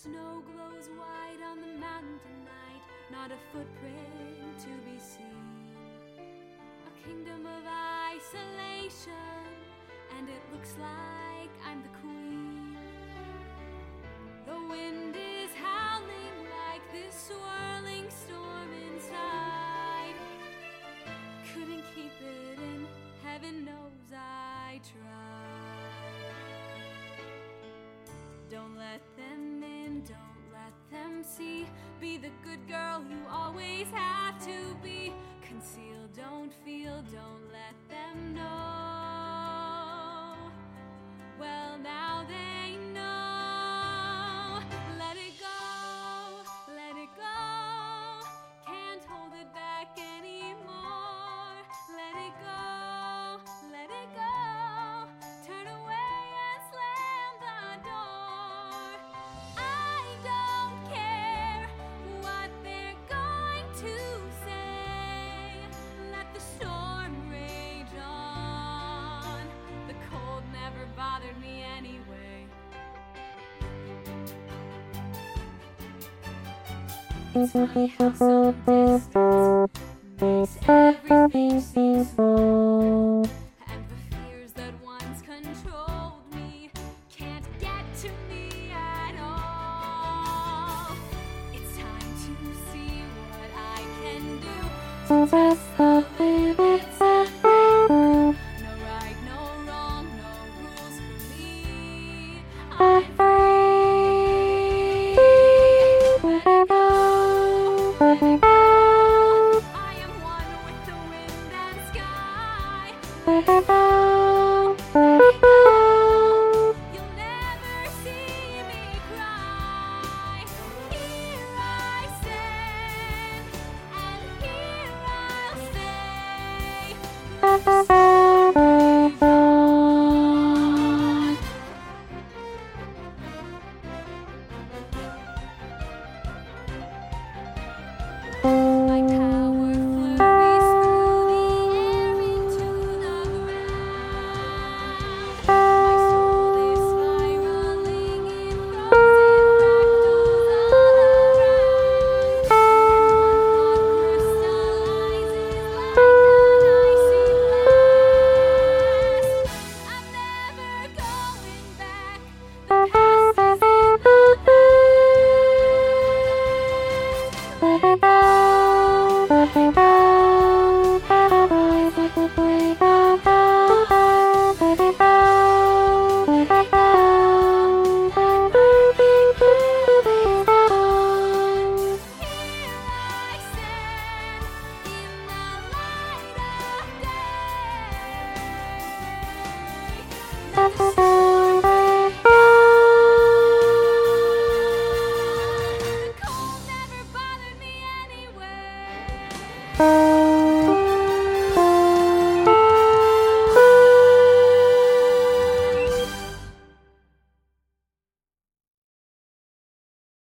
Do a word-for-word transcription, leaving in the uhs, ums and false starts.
snow glows white on the mountain tonight, not a footprint to be seen. A kingdom of isolation, and it looks like I'm the queen. The wind is howling like this swirling storm inside. Couldn't keep it in, heaven knows I tried. Don't let them in, don't let them see. Be the good girl you always have to be. Conceal, don't feel, don't let them know. Well, now they know. Let it go, let it go. Can't hold it back anymore. Let it go, let it go. Turn away and slam the door. I don't care what they're going to say. Let the storm rage on. The cold never bothered me anyway. It's funny how some distance makes everything seem small. And the fears that once controlled me can't get to me at all. It's time to see what I can do to test the limits and break through. No right, no wrong, no rules for me. I'm free. Let it go, let it go. I am one with the wind and sky. Let it go, let it go. You'll never see me cry. Here I stand, and here I'll stay. Let the storm rage on. My power flurries through the air into the ground. My soul is spiraling in frozen fractals all around. One thought crystallizes like an icy blast. I'm never going back. The past is in the past. Let it go, let it go. Paralyzed like the blade of grass. Let it go, let it go. I'm moving through these walls. Here I stand in the light of day. Let the storm rage on. The cold never bothered me anyway.